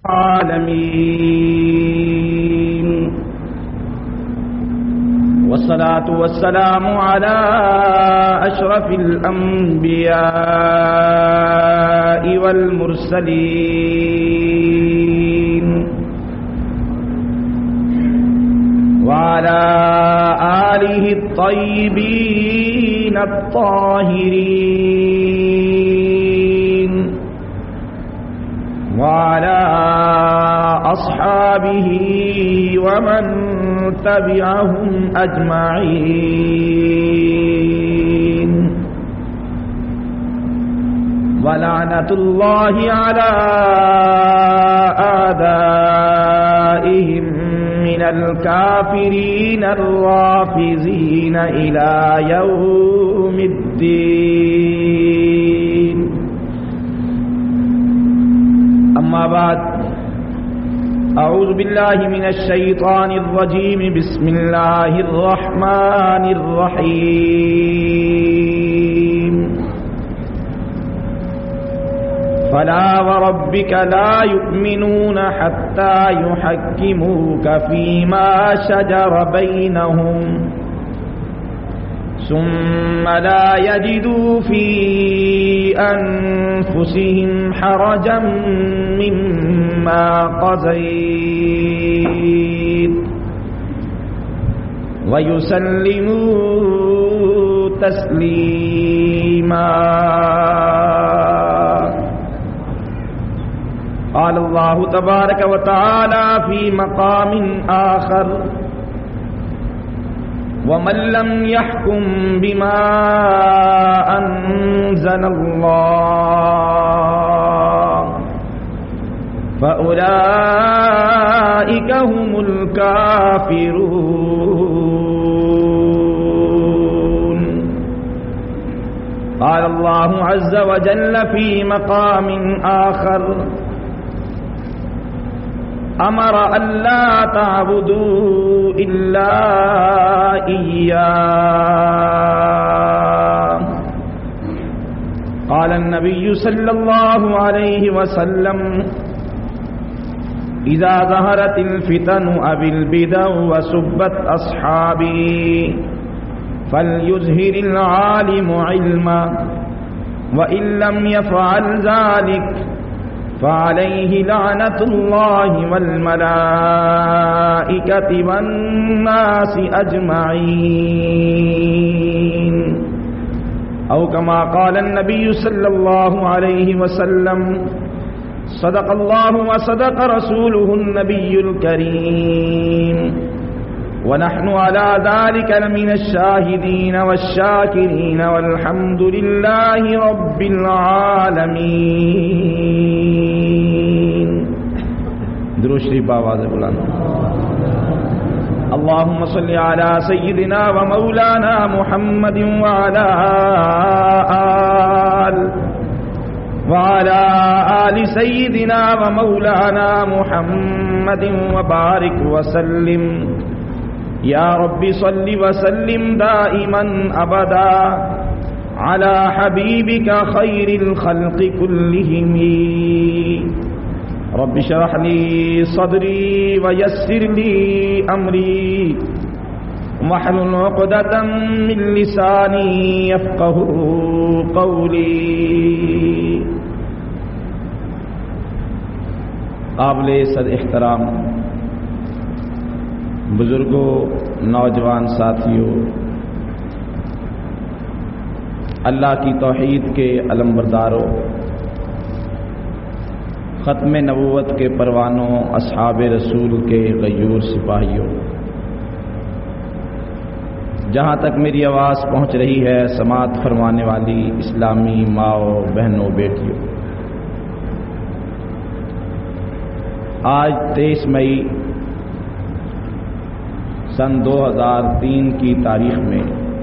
العالمين والصلاة والسلام على أشرف الأنبياء والمرسلين وعلى آله الطيبين الطاهرين وعلى أصحابه ومن تبعهم أجمعين ولعنة الله على أعدائهم من الكافرين الرافضين إلى يوم الدين. أما بعد، أعوذ بالله من الشيطان الرجيم. بسم الله الرحمن الرحيم. فلا وربك لا يؤمنون حتى يحكموك فيما شجر بينهم ثم لا يجدوا في أنفسهم حرجا مما قضيت ويسلموا تسليما. قال الله تبارك وتعالى في مقام آخر: ومن لم يحكم بما أنزل الله فأولئك هم الكافرون. قال الله عز وجل في مقام آخر: أمر ألا تعبدوا إلا إياه. قال النبي صلى الله عليه وسلم: إذا ظهرت الفتن أو البدع وسبت أصحابي فليظهر العالم علما وإن لم يفعل ذلك فعليه لعنة الله والملائكة والناس أجمعين، أو كما قال النبي صلى الله عليه وسلم: صدق الله وصدق رسوله النبي الكريم ونحن على ذلك لمن الشاهدين والشاكرين والحمد لله رب العالمين. درود شریف آواز بلند. اللهم صل على سيدنا ومولانا محمد وعلى آل سيدنا ومولانا محمد وبارك وسلم. یا رب صل وسلم دائما ابدا على حبيبك خير الخلق كلهم. رب اشرح لي صدري ويسر لي امري واحلل عقدة من لساني يفقهوا قولي. قابل صد احترام بزرگوں، نوجوان ساتھیوں، اللہ کی توحید کے علمبرداروں، ختم نبوت کے پروانوں، اصحاب رسول کے غیور سپاہیوں، جہاں تک میری آواز پہنچ رہی ہے سماعت فرمانے والی اسلامی ماؤں، بہنوں، بیٹیوں، آج 23 مئی سن 2003 کی تاریخ میں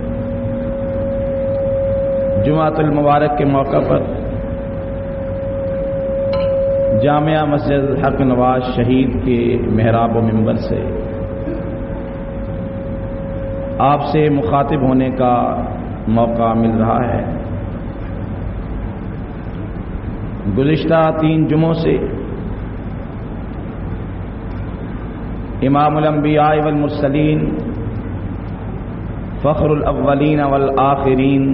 جمعۃ المبارک کے موقع پر جامعہ مسجد حق نواز شہید کے محراب و منبر سے آپ سے مخاطب ہونے کا موقع مل رہا ہے. گزشتہ 3 جمعوں سے امام الانبیاء والمرسلین فخر الاولین والآخرین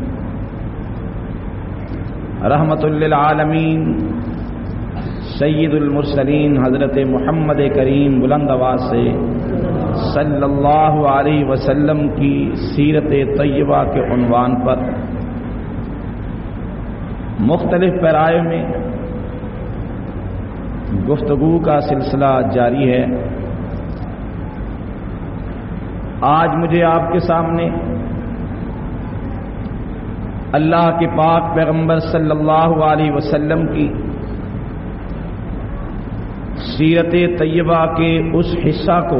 رحمت للعالمین سید المرسلین حضرت محمد کریم بلند آواز سے صلی اللہ علیہ وسلم کی سیرت طیبہ کے عنوان پر مختلف پیرائے میں گفتگو کا سلسلہ جاری ہے۔ آج مجھے آپ کے سامنے اللہ کے پاک پیغمبر صلی اللہ علیہ وسلم کی سیرت طیبہ کے اس حصہ کو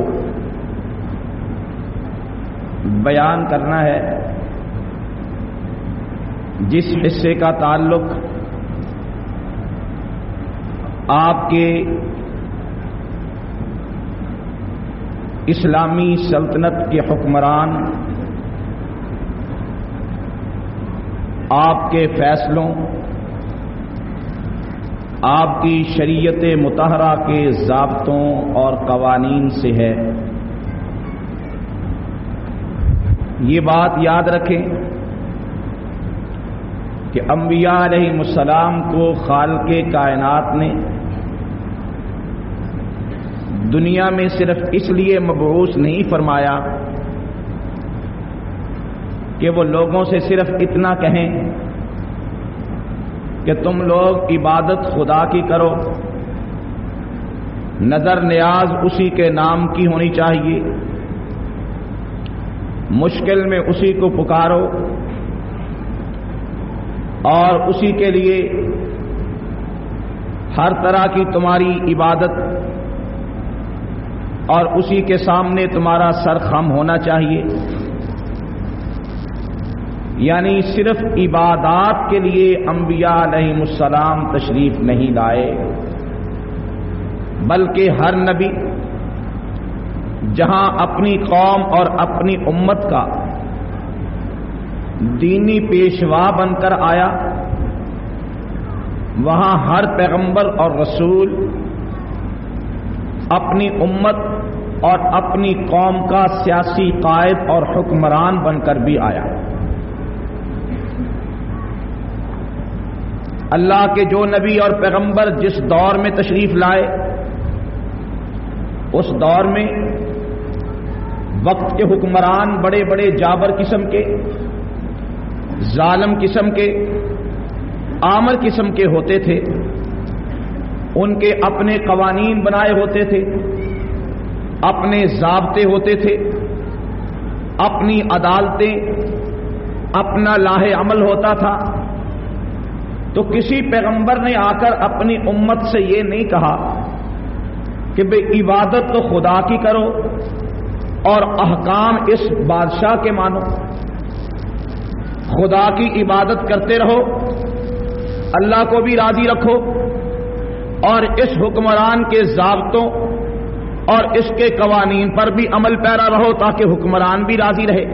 بیان کرنا ہے جس حصے کا تعلق آپ کے اسلامی سلطنت کے حکمران آپ کے فیصلوں، آپ کی شریعت مطہرہ کے ضابطوں اور قوانین سے ہے۔ یہ بات یاد رکھیں کہ انبیاء علیہ السلام کو خالق کائنات نے دنیا میں صرف اس لیے مبعوث نہیں فرمایا کہ وہ لوگوں سے صرف اتنا کہیں کہ تم لوگ عبادت خدا کی کرو، نظر نیاز اسی کے نام کی ہونی چاہیے، مشکل میں اسی کو پکارو اور اسی کے لیے ہر طرح کی تمہاری عبادت اور اسی کے سامنے تمہارا سر خم ہونا چاہیے۔ یعنی صرف عبادات کے لیے انبیاء علیہ السلام تشریف نہیں لائے، بلکہ ہر نبی جہاں اپنی قوم اور اپنی امت کا دینی پیشوا بن کر آیا، وہاں ہر پیغمبر اور رسول اپنی امت اور اپنی قوم کا سیاسی قائد اور حکمران بن کر بھی آیا۔ اللہ کے جو نبی اور پیغمبر جس دور میں تشریف لائے، اس دور میں وقت کے حکمران بڑے بڑے جابر قسم کے، ظالم قسم کے، آمر قسم کے ہوتے تھے۔ ان کے اپنے قوانین بنائے ہوتے تھے، اپنے ضابطے ہوتے تھے، اپنی عدالتیں، اپنا لاہ عمل ہوتا تھا۔ تو کسی پیغمبر نے آ کر اپنی امت سے یہ نہیں کہا کہ بے عبادت تو خدا کی کرو اور احکام اس بادشاہ کے مانو، خدا کی عبادت کرتے رہو، اللہ کو بھی راضی رکھو اور اس حکمران کے ضابطوں اور اس کے قوانین پر بھی عمل پیرا رہو تاکہ حکمران بھی راضی رہے۔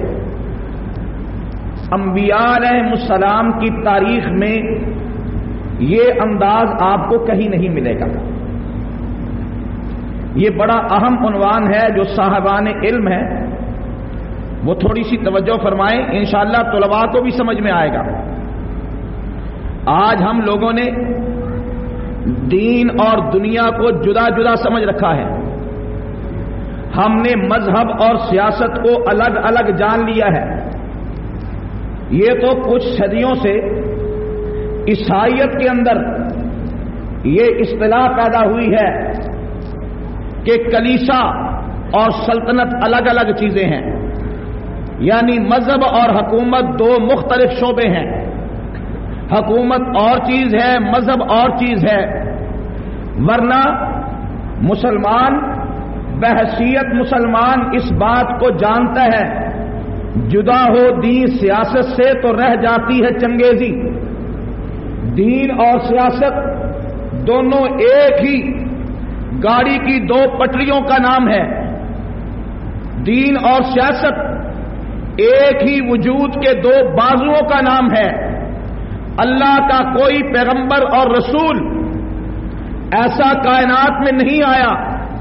انبیاء علیہ السلام کی تاریخ میں یہ انداز آپ کو کہیں نہیں ملے گا۔ یہ بڑا اہم عنوان ہے جو صاحبان علم ہے وہ تھوڑی سی توجہ فرمائیں، انشاءاللہ طلباء کو بھی سمجھ میں آئے گا۔ آج ہم لوگوں نے دین اور دنیا کو جدا جدا سمجھ رکھا ہے، ہم نے مذہب اور سیاست کو الگ الگ جان لیا ہے۔ یہ تو کچھ صدیوں سے عیسائیت کے اندر یہ اصطلاح پیدا ہوئی ہے کہ کلیسا اور سلطنت الگ الگ چیزیں ہیں، یعنی مذہب اور حکومت دو مختلف شعبے ہیں۔ حکومت اور چیز ہے، مذہب اور چیز ہے، ورنہ مسلمان بحیثیت مسلمان اس بات کو جانتا ہے جدا ہو دین سیاست سے تو رہ جاتی ہے چنگیزی۔ دین اور سیاست دونوں ایک ہی گاڑی کی دو پٹریوں کا نام ہے۔ دین اور سیاست ایک ہی وجود کے دو بازوؤں کا نام ہے۔ اللہ کا کوئی پیغمبر اور رسول ایسا کائنات میں نہیں آیا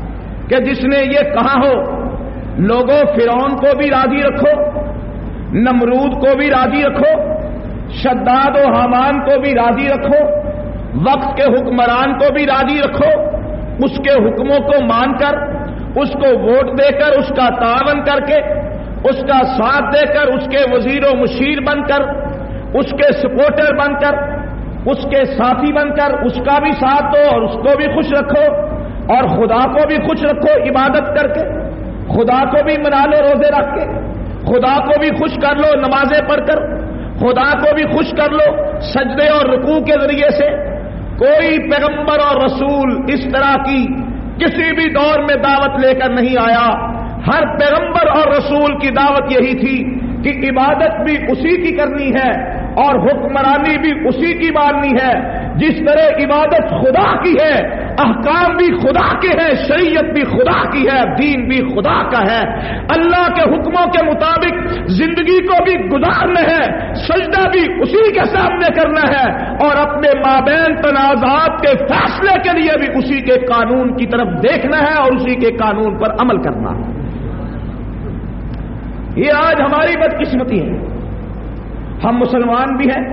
کہ جس نے یہ کہا ہو لوگوں فرعون کو بھی راضی رکھو، نمرود کو بھی راضی رکھو، شداد و حامان کو بھی راضی رکھو، وقت کے حکمران کو بھی راضی رکھو، اس کے حکموں کو مان کر، اس کو ووٹ دے کر، اس کا تعاون کر کے، اس کا ساتھ دے کر، اس کے وزیر و مشیر بن کر، اس کے سپورٹر بن کر، اس کے ساتھی بن کر اس کا بھی ساتھ دو اور اس کو بھی خوش رکھو، اور خدا کو بھی خوش رکھو عبادت کر کے، خدا کو بھی منا لو روزے رکھ کے، خدا کو بھی خوش کر لو نمازیں پڑھ کر، خدا کو بھی خوش کر لو سجدے اور رکوع کے ذریعے سے۔ کوئی پیغمبر اور رسول اس طرح کی کسی بھی دور میں دعوت لے کر نہیں آیا۔ ہر پیغمبر اور رسول کی دعوت یہی تھی کہ عبادت بھی اسی کی کرنی ہے اور حکمرانی بھی اسی کی ماننی ہے۔ جس طرح عبادت خدا کی ہے، احکام بھی خدا کے ہیں، شریعت بھی خدا کی ہے، دین بھی خدا کا ہے۔ اللہ کے حکموں کے مطابق زندگی کو بھی گزارنا ہے، سجدہ بھی اسی کے سامنے کرنا ہے، اور اپنے مابین تنازعات کے فیصلے کے لیے بھی اسی کے قانون کی طرف دیکھنا ہے اور اسی کے قانون پر عمل کرنا ہے۔ یہ آج ہماری بدقسمتی ہے۔ ہم مسلمان بھی ہیں،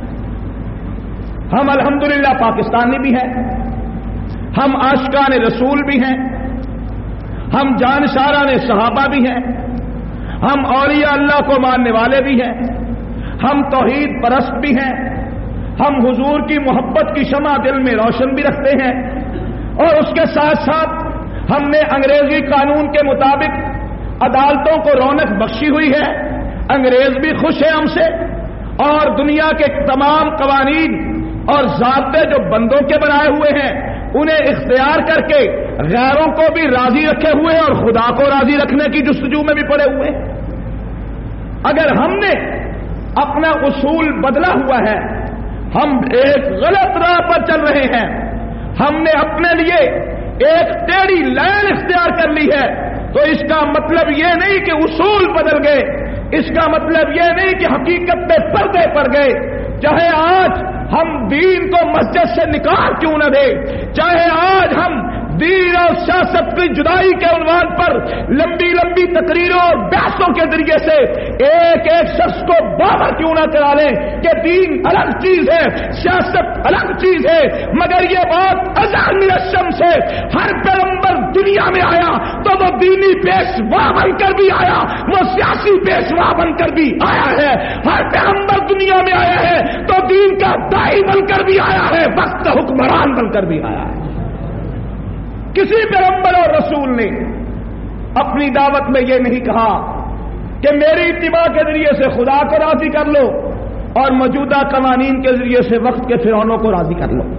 ہم الحمدللہ پاکستانی بھی ہیں، ہم عاشقان رسول بھی ہیں، ہم جانشاران صحابہ بھی ہیں، ہم اولیاء اللہ کو ماننے والے بھی ہیں، ہم توحید پرست بھی ہیں، ہم حضور کی محبت کی شمع دل میں روشن بھی رکھتے ہیں، اور اس کے ساتھ ساتھ ہم نے انگریزی قانون کے مطابق عدالتوں کو رونق بخشی ہوئی ہے۔ انگریز بھی خوش ہیں ہم سے، اور دنیا کے تمام قوانین اور ضابطے جو بندوں کے بنائے ہوئے ہیں انہیں اختیار کر کے غیروں کو بھی راضی رکھے ہوئے ہیں اور خدا کو راضی رکھنے کی جستجو میں بھی پڑے ہوئے ہیں۔ اگر ہم نے اپنا اصول بدلا ہوا ہے، ہم ایک غلط راہ پر چل رہے ہیں، ہم نے اپنے لیے ایک ٹیڑھی لائن اختیار کر لی ہے، تو اس کا مطلب یہ نہیں کہ اصول بدل گئے، اس کا مطلب یہ نہیں کہ حقیقت میں پردے پڑ گئے۔ چاہے آج ہم دین کو مسجد سے نکال کیوں نہ دے، چاہے آج ہم دین اور سیاست کی جدائی کے عنوان پر لمبی لمبی تقریروں اور بحثوں کے ذریعے سے ایک ایک شخص کو باور کیوں نہ کرا لیں کہ دین الگ چیز ہے، سیاست الگ چیز ہے، مگر یہ بات ازل من الشمس ہے۔ ہر پیغمبر دنیا میں آیا تو وہ دینی پیشوا بن کر بھی آیا، وہ سیاسی پیشوا بن کر بھی آیا ہے۔ ہر پیغمبر دنیا میں آیا ہے تو دین کا داعی بن کر بھی آیا ہے، وقت کا حکمران بن کر بھی آیا ہے۔ کسی پیغمبر اور رسول نے اپنی دعوت میں یہ نہیں کہا کہ میری اتباع کے ذریعے سے خدا کو راضی کر لو اور موجودہ قوانین کے ذریعے سے وقت کے فرعونوں کو راضی کر لو۔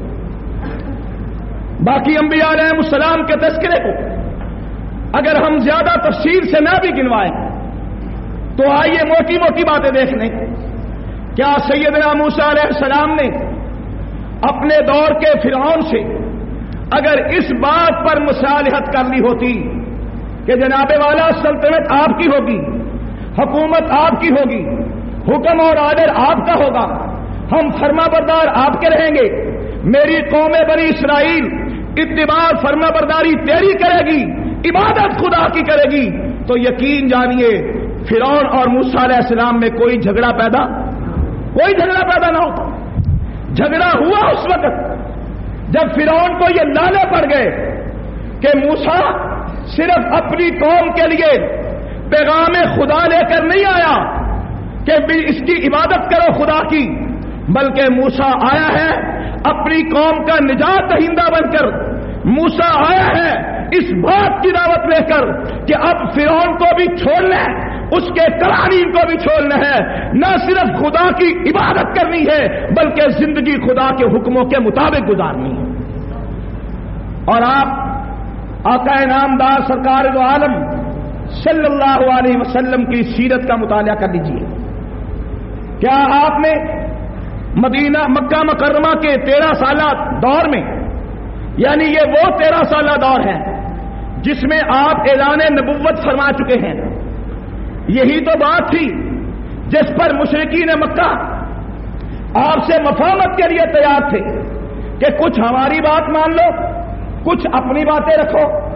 باقی انبیاء علیہ السلام کے تذکرے کو اگر ہم زیادہ تفصیل سے نہ بھی گنوائیں تو آئیے موٹی موٹی باتیں دیکھ لیں۔ کیا سیدنا موسیٰ علیہ السلام نے اپنے دور کے فرعون سے اگر اس بات پر مصالحت کرنی ہوتی کہ جناب والا سلطنت آپ کی ہوگی، حکومت آپ کی ہوگی، حکم اور آرڈر آپ کا ہوگا، ہم فرما بردار آپ کے رہیں گے، میری قوم بنی اسرائیل اتباع فرما برداری تیری کرے گی، عبادت خدا کی کرے گی، تو یقین جانیے فرعون اور موسیٰ علیہ السلام میں کوئی جھگڑا پیدا نہ ہوتا۔ جھگڑا ہوا اس وقت جب فرعون کو یہ لالے پڑ گئے کہ موسیٰ صرف اپنی قوم کے لیے پیغام خدا لے کر نہیں آیا کہ اس کی عبادت کرو خدا کی، بلکہ موسیٰ آیا ہے اپنی قوم کا نجات دہندہ بن کر، موسیٰ آیا ہے اس بات کی دعوت لے کر کہ اب فرعون کو بھی چھوڑنا ہے، اس کے قوانین کو بھی چھوڑنا ہے، نہ صرف خدا کی عبادت کرنی ہے بلکہ زندگی خدا کے حکموں کے مطابق گزارنی ہے۔ اور آپ آقا نامدار سرکار دو عالم صلی اللہ علیہ وسلم کی سیرت کا مطالعہ کر لیجیے۔ کیا آپ نے مکہ مکرمہ کے 13 سالہ دور میں، یعنی یہ وہ 13 سالہ دور ہے جس میں آپ اعلان نبوت فرما چکے ہیں، یہی تو بات تھی جس پر مشرکین مکہ آپ سے مفاہمت کے لیے تیار تھے کہ کچھ ہماری بات مان لو، کچھ اپنی باتیں رکھو،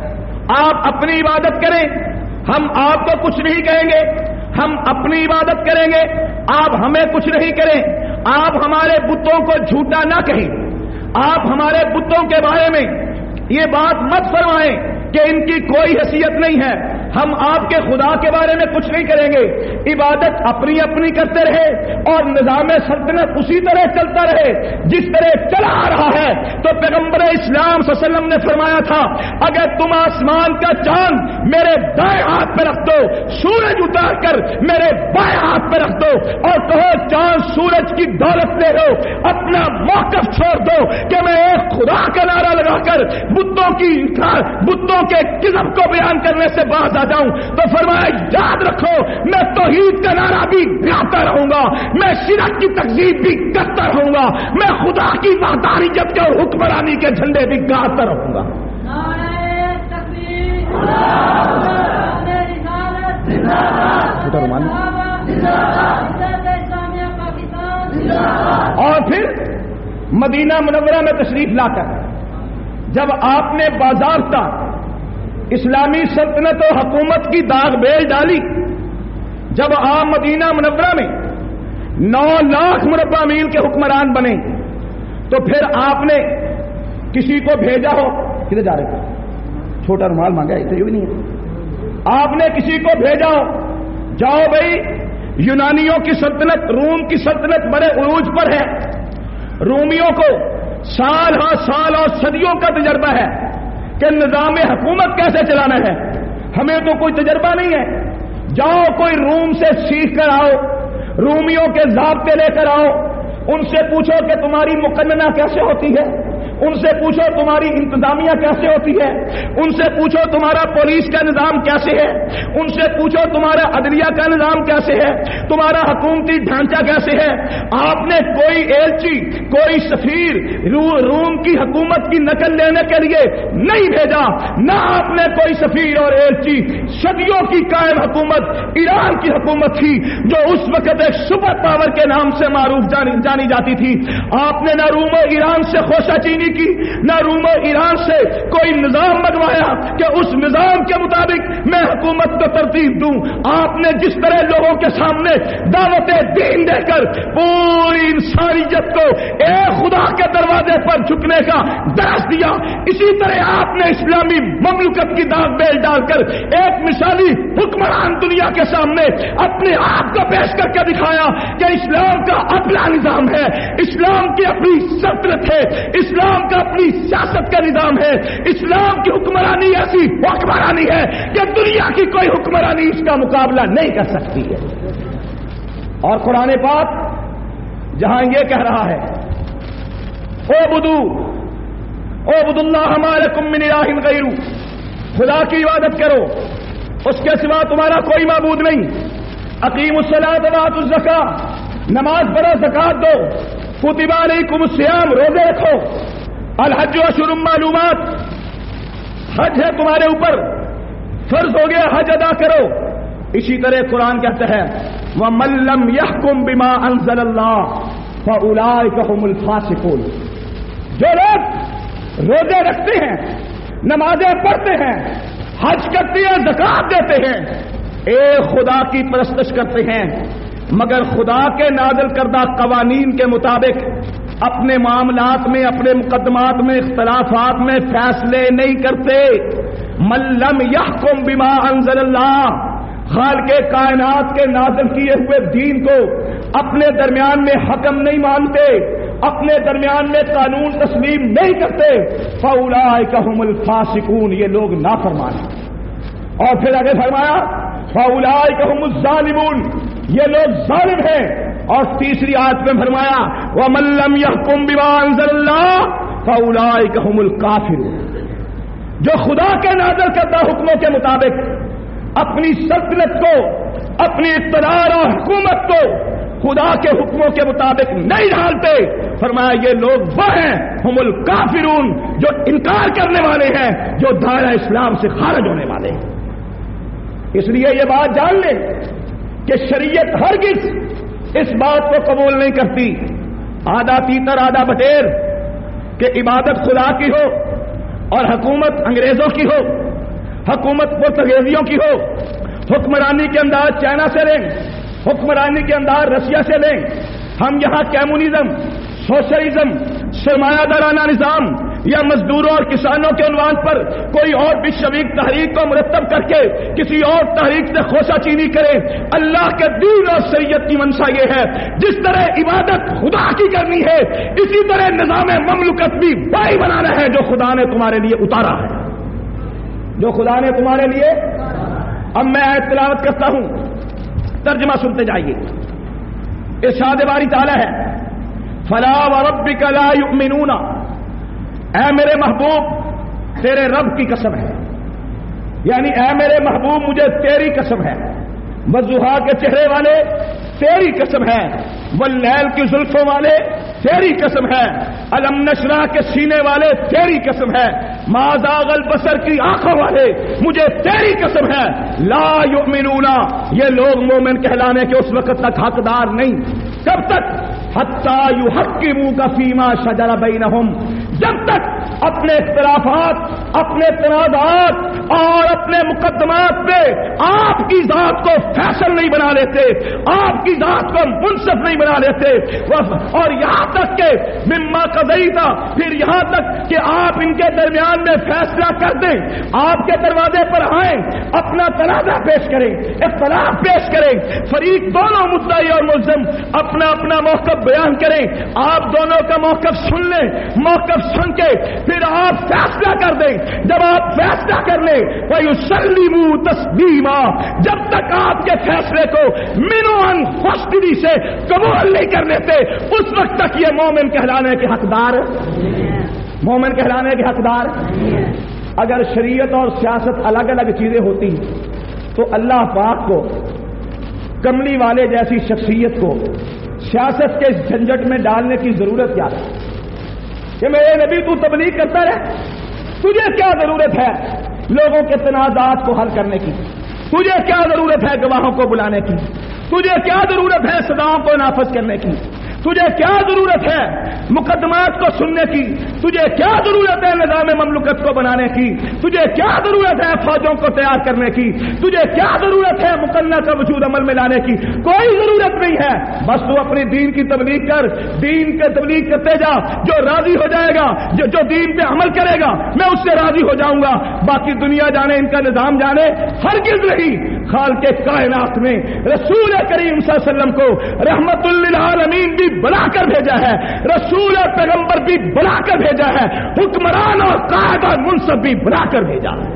آپ اپنی عبادت کریں، ہم آپ کو کچھ نہیں کہیں گے، ہم اپنی عبادت کریں گے، آپ ہمیں کچھ نہیں کریں، آپ ہمارے بتوں کو جھوٹا نہ کہیں، آپ ہمارے بتوں کے بارے میں یہ بات مت فرمائیں کہ ان کی کوئی حیثیت نہیں ہے، ہم آپ کے خدا کے بارے میں کچھ نہیں کریں گے، عبادت اپنی اپنی کرتے رہے اور نظام سلطنت اسی طرح چلتا رہے جس طرح چلا آ رہا ہے۔ تو پیغمبر اسلام صلی اللہ علیہ وسلم نے فرمایا تھا اگر تم آسمان کا چاند میرے دائیں ہاتھ پہ رکھ دو، سورج اتار کر میرے بائیں ہاتھ پہ رکھ دو اور کہو چاند سورج کی دولت لے لو، اپنا موقف چھوڑ دو کہ میں ایک خدا کا نعرہ لگا کر بتوں کے کذب کو بیان کرنے سے باز آ جاؤں، تو فرمایا یاد رکھو میں توحید کا نعرہ بھی گاتا رہوں گا، میں شرک کی تکذیب بھی کرتا رہوں گا، میں خدا کی وحدانیت کے اور حکمرانی کے جھنڈے بھی گاتا رہوں گا۔ اور پھر مدینہ منورہ میں تشریف لا کر جب آپ نے باضابطہ اسلامی سلطنت و حکومت کی داغ بیل ڈالی، جب آپ مدینہ منورہ میں 9 لاکھ مربع میل کے حکمران بنے، تو پھر آپ نے کسی کو بھیجا ہو، کدھر جا رہے تھے؟ چھوٹا رومال مانگا اتنے بھی نہیں ہے، آپ نے کسی کو بھیجا ہو جاؤ بھائی یونانیوں کی سلطنت، روم کی سلطنت بڑے عروج پر ہے، رومیوں کو سال ہاں سال اور صدیوں کا تجربہ ہے کہ نظام حکومت کیسے چلانا ہے، ہمیں تو کوئی تجربہ نہیں ہے، جاؤ کوئی روم سے سیکھ کر آؤ، رومیوں کے ضابطے لے کر آؤ، ان سے پوچھو کہ تمہاری مقننہ کیسے ہوتی ہے، ان سے پوچھو تمہاری انتظامیہ کیسے ہوتی ہے، ان سے پوچھو تمہارا پولیس کا نظام کیسے ہے، ان سے پوچھو تمہارا عدلیہ کا نظام کیسے ہے، تمہارا حکومتی ڈھانچہ کیسے ہے۔ آپ نے کوئی ایلچی، کوئی سفیر روم کی حکومت کی نقل لینے کے لیے نہیں بھیجا، نہ آپ نے کوئی سفیر اور ایلچی، صدیوں کی قائم حکومت ایران کی حکومت تھی جو اس وقت ایک سپر پاور کے نام سے معروف جانی جاتی تھی، آپ نے نہ روم و ایران سے خوشہ چینی کی، نہ روم و ایران سے کوئی نظام منگوایا کہ اس نظام کے مطابق میں حکومت کو ترتیب دوں۔ آپ نے جس طرح لوگوں کے سامنے دعوت دین دے کر پوری انسانیت کو ایک خدا کے دروازے پر جھکنے کا درس دیا، اسی طرح آپ نے اسلامی مملکت کی داغ بیل ڈال کر ایک مثالی حکمران دنیا کے سامنے اپنے آپ کو پیش کر کے دکھایا کہ اسلام کا اپنا نظام ہے، اسلام کی اپنی سلطنت ہے، اسلام کا اپنی سیاست کا نظام ہے، اسلام کی حکمرانی ایسی حکمرانی ہے کہ دنیا کی کوئی حکمرانی اس کا مقابلہ نہیں کر سکتی ہے۔ اور قرآن پاک جہاں یہ کہہ رہا ہے اعبدوا اللہ ما لکم من الہ غیرہ، خدا کی عبادت کرو، اس کے سوا تمہارا کوئی معبود نہیں، اقیموا الصلاۃ وآتوا الزکاۃ، نماز پڑھو زکات دو، کتب علیکم الصیام، روزے رکھو، الحج اشہر معلومات، حج ہے تمہارے اوپر، فرض ہو گیا حج ادا کرو۔ اسی طرح قرآن کہتا ہے وَمَن لَّمْ يَحْكُم بِمَا أَنزَلَ اللَّهُ فَأُولَٰئِكَ هُمُ الْفَاسِقُونَ، جو لوگ روزے رکھتے ہیں، نمازیں پڑھتے ہیں، حج کرتے ہیں، زکات دیتے ہیں، ایک خدا کی پرستش کرتے ہیں، مگر خدا کے نازل کردہ قوانین کے مطابق اپنے معاملات میں، اپنے مقدمات میں، اختلافات میں فیصلے نہیں کرتے۔ من لم یحکم بما انزل اللہ، خالق کائنات کے نازل کیے ہوئے دین کو اپنے درمیان میں حکم نہیں مانتے، اپنے درمیان میں قانون تسلیم نہیں کرتے، فاولئک هم الفاسقون، یہ لوگ نافرمان ہیں۔ اور پھر آگے فرمایا فاولئک هم الظالمون، یہ لوگ ظالم ہیں۔ اور تیسری آیت میں فرمایا وَمَن لَّمْ يَحْكُم بِمَا أَنزَلَ اللَّهُ فَأُولَٰئِكَ هُمُ الْكَافِرُونَ، جو خدا کے نازل کردہ حکموں کے مطابق اپنی سلطنت کو، اپنی اقتدار اور حکومت کو خدا کے حکموں کے مطابق نہیں ڈھالتے، فرمایا یہ لوگ وہ ہیں ہم الکافرون، جو انکار کرنے والے ہیں، جو دائرہ اسلام سے خارج ہونے والے ہیں۔ اس لیے یہ بات جان لیں کہ شریعت ہرگز اس بات کو قبول نہیں کرتی آدھا تیتر آدھا بٹیر کہ عبادت خدا کی ہو اور حکومت انگریزوں کی ہو۔ حکومت پرتگالیوں کی ہو، حکمرانی کے انداز چائنا سے لیں، حکمرانی کے انداز رشیا سے لیں، ہم یہاں کمیونزم، سوشلزم، سرمایہ دارانہ نظام یا مزدوروں اور کسانوں کے عنوان پر کوئی اور بھی شویق تحریک کو مرتب کر کے کسی اور تحریک سے خوشہ چینی کرے. اللہ کے دین اور شریعت کی منشا یہ ہے جس طرح عبادت خدا کی کرنی ہے اسی طرح نظام مملکت بھی وہی بنانا ہے جو خدا نے تمہارے لیے اتارا ہے، جو خدا نے تمہارے لیے. اب میں آیت تلاوت کرتا ہوں، ترجمہ سنتے جائیے. ارشاد باری تعالی ہے فلا وربک لا یؤمنون، اے میرے محبوب تیرے رب کی قسم ہے، یعنی اے میرے محبوب مجھے تیری قسم ہے، والضحیٰ کے چہرے والے تیری قسم ہے، واللیل کی زلفوں والے تیری قسم ہے، الم نشرح کے سینے والے تیری قسم ہے، ما زاغ البصر کی آنکھوں والے مجھے تیری قسم ہے. لا یؤمنون، یہ لوگ مومن کہلانے کے اس وقت تک حقدار نہیں. کب تک؟ حتی یحکموک فیما شجر بینہم، جب تک اپنے اختلافات، اپنے تنازعات اور اپنے مقدمات پہ آپ کی ذات کو فیصل نہیں بنا لیتے، آپ کی ذات کو منصف نہیں بنا لیتے. اور یہاں تک کہ مما قضیت، پھر یہاں تک کہ آپ ان کے درمیان میں فیصلہ کر دیں، آپ کے دروازے پر آئیں، اپنا تنازع پیش کریں، اختلاف پیش کریں، فریق دونوں مدعی اور ملزم اپنا اپنا موقف بیان کریں، آپ دونوں کا موقف سن لیں، موقف سن کے پھر آپ فیصلہ کر دیں. جب آپ فیصلہ کر لیں وَيُسَلِّمُوا تَسْلِيمًا، جب تک آپ کے فیصلے کو منوان خوشدلی سے قبول نہیں کر لیتے اس وقت تک یہ مومن کہلانے کے حقدار، مومن کہلانے کے حقدار. اگر شریعت اور سیاست الگ الگ چیزیں ہوتی تو اللہ پاک کو کملی والے جیسی شخصیت کو سیاست کے جھنجٹ میں ڈالنے کی ضرورت کیا ہے کہ میرے نبی تو تبلیغ کرتا رہے، تجھے کیا ضرورت ہے لوگوں کے تنازعات کو حل کرنے کی، تجھے کیا ضرورت ہے گواہوں کو بلانے کی، تجھے کیا ضرورت ہے سزاؤں کو نافذ کرنے کی، تجھے کیا ضرورت ہے مقدمات کو سننے کی، تجھے کیا ضرورت ہے نظام مملکت کو بنانے کی، تجھے کیا ضرورت ہے فوجوں کو تیار کرنے کی، تجھے کیا ضرورت ہے مقننہ کا وجود عمل میں لانے کی؟ کوئی ضرورت نہیں ہے. بس تو اپنی دین کی تبلیغ کر، دین کے تبلیغ کرتے جا، جو راضی ہو جائے گا، جو دین پہ عمل کرے گا میں اس سے راضی ہو جاؤں گا. باقی دنیا جانے، ان کا نظام جانے، ہرگز نہیں. خالق کائنات میں رسول کریم صلی اللہ علیہ وسلم کو رحمت للعالمین بھی بلا کر بھیجا ہے، رسول اور پیغمبر بھی بلا کر بھیجا ہے، حکمران اور قائد اور منصف بھی بلا کر بھیجا ہے.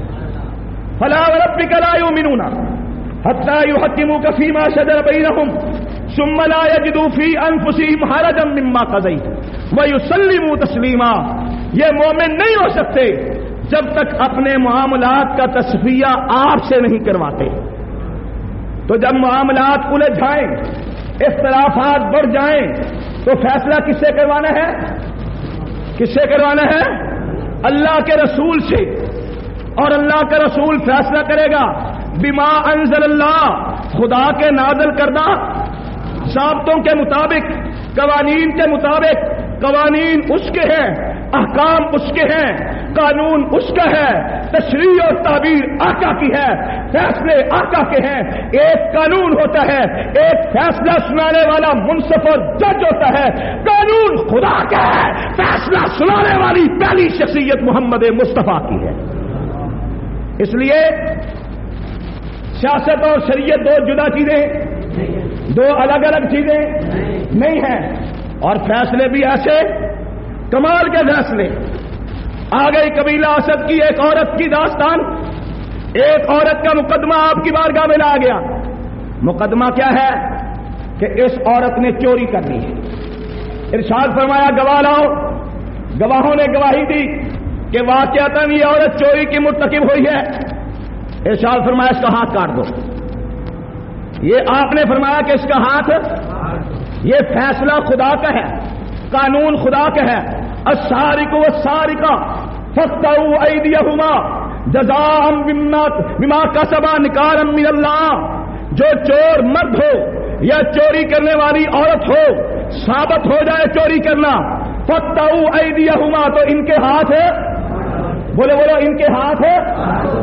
فلا وربک لا یؤمنون حتی یحکموک فیما شجر بینہم ثم لا یجدوا فی انفسہم حرجا مما قضیت ویسلموا تسلیما. یہ مومن نہیں ہو سکتے جب تک اپنے معاملات کا تصفیہ آپ سے نہیں کرواتے. تو جب معاملات الجھ جائیں، اختلافات بڑھ جائیں تو فیصلہ کس سے کروانا ہے؟ کس سے کروانا ہے؟ اللہ کے رسول سے. اور اللہ کا رسول فیصلہ کرے گا بما انزل اللہ، خدا کے نازل کردہ ضابطوں کے مطابق، قوانین کے مطابق. قوانین اس کے ہیں، احکام اس کے ہیں، قانون اس کا ہے، تشریع اور تعبیر آقا کی ہے، فیصلے آقا کے ہیں. ایک قانون ہوتا ہے، ایک فیصلہ سنانے والا منصف اور جج ہوتا ہے. قانون خدا کا ہے، فیصلہ سنانے والی پہلی شخصیت محمد مصطفیٰ کی ہے. اس لیے سیاست اور شریعت دو جدا چیزیں، دو الگ الگ چیزیں نہیں ہیں. اور فیصلے بھی ایسے کمال کے فیصلے. آ گئی قبیلہ اسد کی ایک عورت کی داستان. ایک عورت کا مقدمہ آپ کی بارگاہ میں لا گیا. مقدمہ کیا ہے کہ اس عورت نے چوری کرنی ہے. ارشاد فرمایا گواہ لاؤ. گواہوں نے گواہی دی کہ واقعتاً یہ عورت چوری کی مرتکب ہوئی ہے. ارشاد فرمایا اس کا ہاتھ کاٹ دو. یہ آپ نے فرمایا کہ اس کا ہاتھ، یہ فیصلہ خدا کا ہے، قانون خدا کا ہے. السارق والسارقہ فاقطعوا ایدیہما جزاء بما کسبا نکالا من اللہ. جو چور مرد ہو یا چوری کرنے والی عورت ہو، ثابت ہو جائے چوری کرنا، فاقطعوا ایدیہما، تو ان کے ہاتھ، بولو ان کے ہاتھ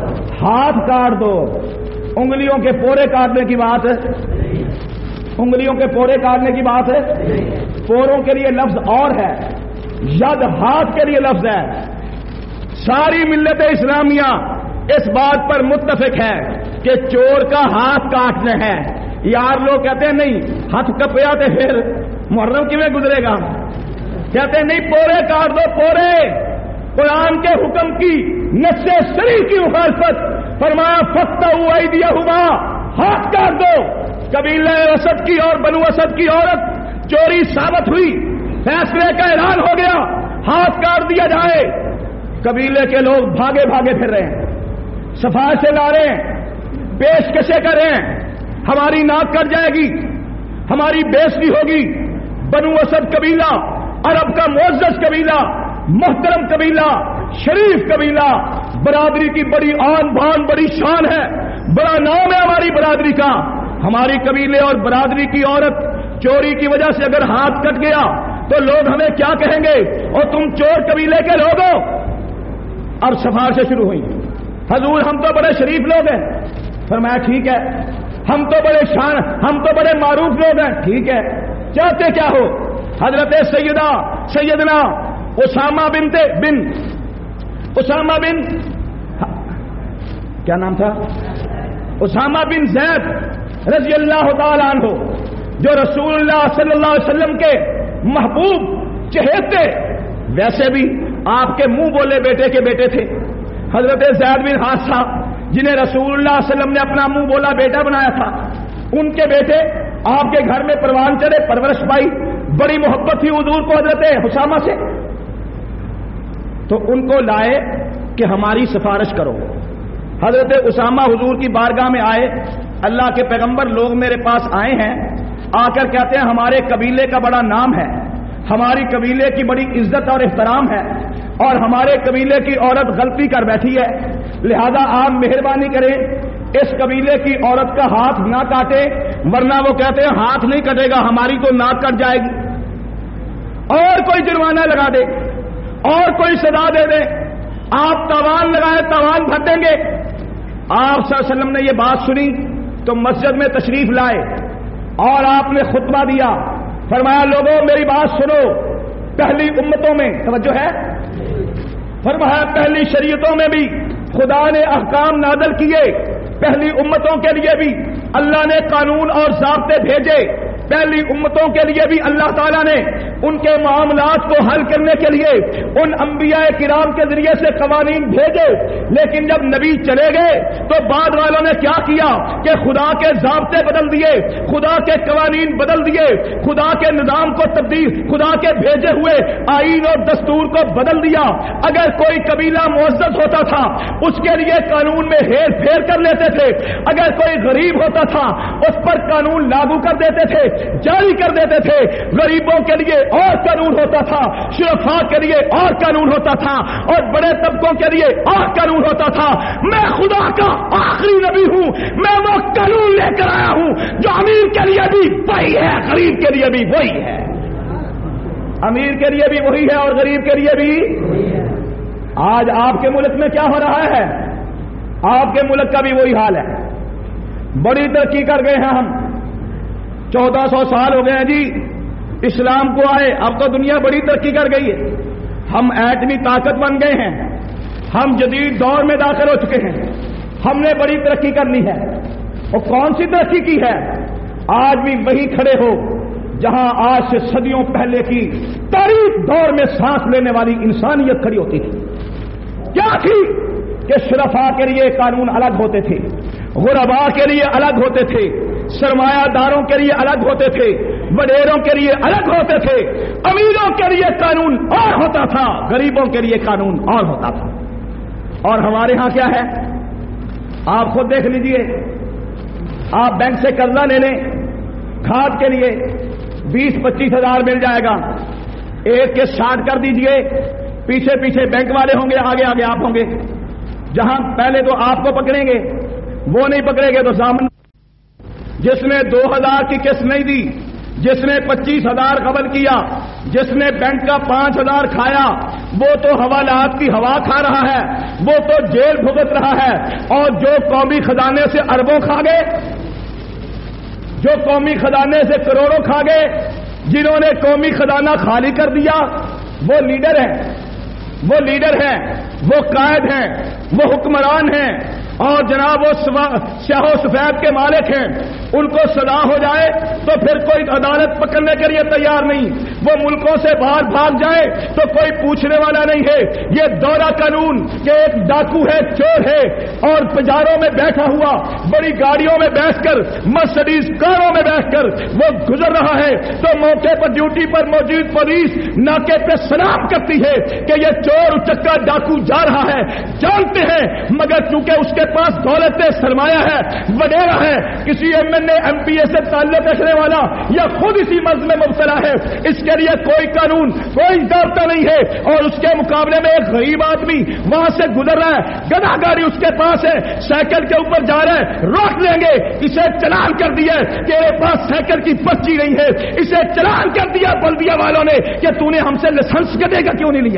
ہاتھ کاٹ دو، انگلیوں کے پورے کاٹنے کی بات ہے، انگلیوں کے پورے کاٹنے کی بات ہے، پوروں کے لیے لفظ اور ہے، ید ہاتھ کے لیے لفظ ہے۔ ساری ملت اسلامیہ اس بات پر متفق ہے کہ چور کا ہاتھ کاٹنا ہے۔ یار لوگ کہتے ہیں نہیں ہاتھ کپیا تو پھر محرم کیویں گزرے گا، کہتے ہیں نہیں پورے کاٹ دو پورے۔ قرآن کے حکم کی نص صریح کی مخالفت، فرمایا فَقْطَعُوا أَيْدِيَهُمَا، ہاتھ کاٹ دو۔ قبیلہ اسد کی اور بنو اسد کی عورت چوری ثابت ہوئی، فیصلے کا اعلان ہو گیا، ہاتھ کاٹ دیا جائے۔ قبیلے کے لوگ بھاگے بھاگے پھر رہے ہیں، صفائی سے لا رہے ہیں، پیشکشیں کر رہے ہیں، ہماری ناک کٹ جائے گی، ہماری بےزتی ہوگی۔ بنو اسد قبیلہ عرب کا معزز قبیلہ، محترم قبیلہ، شریف قبیلہ، برادری کی بڑی آن بان بڑی شان ہے، بڑا نام ہے ہماری برادری کا۔ ہماری قبیلے اور برادری کی عورت چوری کی وجہ سے اگر ہاتھ کٹ گیا تو لوگ ہمیں کیا کہیں گے، اور تم چور قبیلے کے لوگ ہو۔ اور سفارشیں شروع ہوئی، حضور ہم تو بڑے شریف لوگ ہیں۔ فرمایا ٹھیک ہے، ہم تو بڑے معروف لوگ ہیں، ٹھیک ہے، چاہتے کیا ہو؟ حضرت سیدنا اسامہ کیا نام تھا؟ اسامہ بن زید رضی اللہ تعالی عنہ، جو رسول اللہ صلی اللہ علیہ وسلم کے محبوب چہیتے، ویسے بھی آپ کے منہ بولے بیٹے کے بیٹے تھے۔ حضرت زید بن حارثہ جنہیں رسول اللہ صلی اللہ علیہ وسلم نے اپنا منہ بولا بیٹا بنایا تھا، ان کے بیٹے آپ کے گھر میں پروان چڑھے، پرورش پائی، بڑی محبت تھی حضور کو حضرت اسامہ سے، تو ان کو لائے کہ ہماری سفارش کرو۔ حضرت اسامہ حضور کی بارگاہ میں آئے، اللہ کے پیغمبر لوگ میرے پاس آئے ہیں، آ کر کہتے ہیں ہمارے قبیلے کا بڑا نام ہے، ہماری قبیلے کی بڑی عزت اور احترام ہے، اور ہمارے قبیلے کی عورت غلطی کر بیٹھی ہے، لہذا آپ مہربانی کریں اس قبیلے کی عورت کا ہاتھ نہ کاٹے، ورنہ وہ کہتے ہیں ہاتھ نہیں کٹے گا ہماری تو ناک کٹ جائے گی، اور کوئی جرمانہ لگا دے، اور کوئی سزا دے دے، آپ تاوان لگائے تاوان بھر دیں گے۔ آپ صلی اللہ علیہ وسلم نے یہ بات سنی تو مسجد میں تشریف لائے اور آپ نے خطبہ دیا، فرمایا لوگوں میری بات سنو، پہلی امتوں میں توجہ ہے، فرمایا پہلی شریعتوں میں بھی خدا نے احکام نازل کیے، پہلی امتوں کے لیے بھی اللہ نے قانون اور ضابطے بھیجے، پہلی امتوں کے لیے بھی اللہ تعالیٰ نے ان کے معاملات کو حل کرنے کے لیے ان انبیاء کرام کے ذریعے سے قوانین بھیجے، لیکن جب نبی چلے گئے تو بعد والوں نے کیا کیا کہ خدا کے ضابطے بدل دیے، خدا کے قوانین بدل دیے، خدا کے نظام کو تبدیل، خدا کے بھیجے ہوئے آئین اور دستور کو بدل دیا۔ اگر کوئی قبیلہ معزز ہوتا تھا اس کے لیے قانون میں ہیر پھیر کر لیتے تھے، اگر کوئی غریب ہوتا تھا اس پر قانون لاگو کر دیتے تھے، جاری کر دیتے تھے۔ غریبوں کے لیے اور قانون ہوتا تھا، شرفاء کے لیے اور قانون ہوتا تھا، اور بڑے طبقوں کے لیے اور قانون ہوتا تھا۔ میں خدا کا آخری نبی ہوں، میں وہ قانون لے کر آیا ہوں جو امیر کے لیے بھی وہی ہے، غریب کے لیے بھی وہی ہے، امیر کے لیے بھی وہی ہے اور غریب کے لیے بھی۔ آج آپ کے ملک میں کیا ہو رہا ہے؟ آپ کے ملک کا بھی وہی حال ہے، بڑی ترقی کر گئے ہیں ہم، 1400 سال ہو گئے ہیں جی اسلام کو آئے، اب تو دنیا بڑی ترقی کر گئی ہے، ہم ایٹمی طاقت بن گئے ہیں، ہم جدید دور میں داخل ہو چکے ہیں، ہم نے بڑی ترقی کر لی ہے۔ اور کون سی ترقی کی ہے؟ آج بھی وہی کھڑے ہو جہاں آج سے صدیوں پہلے کی تاریخ دور میں سانس لینے والی انسانیت کھڑی ہوتی تھی۔ کیا تھی کہ شرفاء کے لیے قانون الگ ہوتے تھے، غرباء کے لیے الگ ہوتے تھے، سرمایہ داروں کے لیے الگ ہوتے تھے، وڈیروں کے لیے الگ ہوتے تھے، امیروں کے لیے قانون اور ہوتا تھا، غریبوں کے لیے قانون اور ہوتا تھا۔ اور ہمارے ہاں کیا ہے آپ خود دیکھ لیجئے، آپ بینک سے قرضہ لے لیں، کھاد کے لیے 20-25 ہزار مل جائے گا، ایک کے 60 کر دیجئے، پیچھے پیچھے بینک والے ہوں گے، آگے آگے آپ ہوں گے، جہاں پہلے تو آپ کو پکڑیں گے، وہ نہیں پکڑیں گے تو سامنے جس نے 2000 کی قسط نہیں دی، جس نے 25,000 قبض کیا، جس نے بینک کا 5,000 کھایا، وہ تو حوالات کی ہوا کھا رہا ہے، وہ تو جیل بھگت رہا ہے، اور جو قومی خزانے سے اربوں کھا گئے، جو قومی خزانے سے کروڑوں کھا گئے، جنہوں نے قومی خزانہ خالی کر دیا، وہ لیڈر ہیں، وہ لیڈر ہیں، وہ قائد ہیں، وہ حکمران ہیں، اور جناب وہ سیاہ و سفید کے مالک ہیں، ان کو سزا ہو جائے تو پھر کوئی عدالت پکڑنے کے لیے تیار نہیں، وہ ملکوں سے باہر بھاگ جائے تو کوئی پوچھنے والا نہیں ہے۔ یہ دورہ قانون کہ ایک ڈاکو ہے، چور ہے، اور بازاروں میں بیٹھا ہوا، بڑی گاڑیوں میں بیٹھ کر، مرسڈیز کاروں میں بیٹھ کر وہ گزر رہا ہے تو موقع پر ڈیوٹی پر موجود پولیس ناکے پہ سلام کرتی ہے کہ یہ چور اچکا ڈاکو جا رہا ہے، جانتے ہیں، مگر چونکہ اس کے پاس دولت سرمایہ ہے، وڈیرا ہے، کسی ایم پی اے سے تعلق رکھنے والا یا خود اسی مرض میں مبتلا ہے، اس کے لیے کوئی قانون، کوئی ضابطہ نہیں ہے، اور اس کے مقابلے میں ایک غریب آدمی وہاں سے گزر رہا ہے، گدھا گاڑی اس کے پاس ہے، سائیکل کے اوپر جا رہا ہے، روک لیں گے، اسے چلان کر دیا کہ میرے پاس سائیکل کی پرچی نہیں ہے، اسے چلان کر دیا بلدیہ والوں نے کہ تو نے ہم سے لائسنس کٹے گا کیوں نہیں لیا؟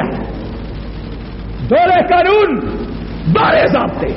دورے قانون، بارے ضابطے۔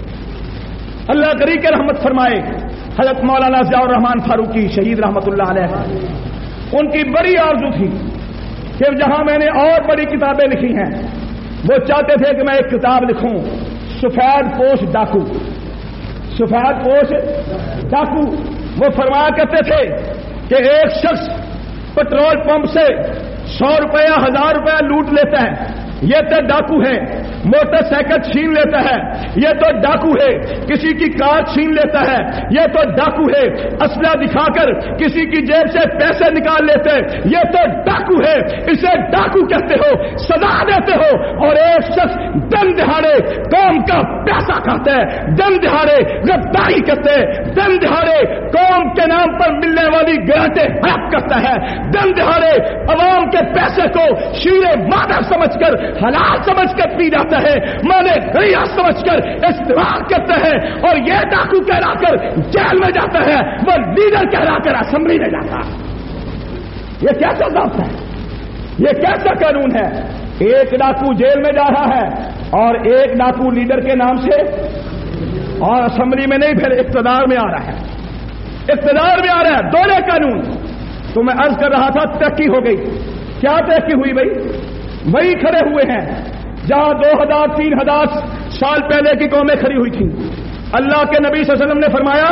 اللہ کریم کے رحمت فرمائے حضرت مولانا ضیاء الرحمان فاروقی شہید رحمت اللہ علیہ، ان کی بڑی آرزو تھی کہ جہاں میں نے اور بڑی کتابیں لکھی ہیں، وہ چاہتے تھے کہ میں ایک کتاب لکھوں، سفید پوش ڈاکو، سفید پوش ڈاکو۔ وہ فرمایا کرتے تھے کہ ایک شخص پٹرول پمپ سے 100 روپیہ 1000 روپیہ لوٹ لیتا ہے، یہ تو ڈاکو ہے، موٹر سائیکل چھین لیتا ہے، یہ تو ڈاکو ہے، کسی کی کار چھین لیتا ہے، یہ تو ڈاکو ہے، اسلحہ دکھا کر کسی کی جیب سے پیسے نکال لیتے، یہ تو ڈاکو ہے، اسے ڈاکو کہتے ہو، سزا دیتے ہو، اور ایک شخص دن دہاڑے قوم کا پیسہ کھاتا ہے، دن دہاڑے غداری کرتے ہیں، دن دہاڑے قوم کے نام پر ملنے والی گرانٹیں ہڑپ کرتا ہے، دن دہاڑے عوام کے پیسے کو شیر مادر سمجھ کر حلال سمجھ کر پی جاتا ہے، مانے غریہ سمجھ کر استعمال کرتا ہے، اور یہ ڈاکو کہلا کر جیل میں جاتا ہے، وہ لیڈر کہلا کر اسمبلی میں جاتا ہے۔ یہ کیسا ضابطہ ہے؟ یہ کیسا قانون ہے؟ ایک ڈاکو جیل میں جا رہا ہے اور ایک ڈاکو لیڈر کے نام سے، اور اسمبلی میں نہیں، پھر اقتدار میں آ رہا ہے، اقتدار میں آ رہا ہے، دونوں قانون۔ تو میں عرض کر رہا تھا ترقی ہو گئی، کیا ترقی ہوئی بھائی؟ وہی کھڑے ہوئے ہیں جہاں 2000-3000 سال پہلے کی قومیں کھڑی ہوئی تھیں۔ اللہ کے نبی صلی اللہ علیہ وسلم نے فرمایا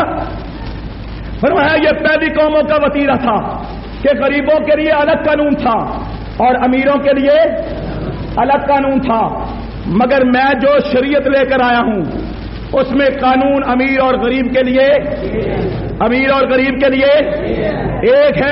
یہ پہلی قوموں کا وتیرہ تھا کہ غریبوں کے لیے الگ قانون تھا اور امیروں کے لیے الگ قانون تھا، مگر میں جو شریعت لے کر آیا ہوں اس میں قانون امیر اور غریب کے لیے، امیر اور غریب کے لیے ایک ہے،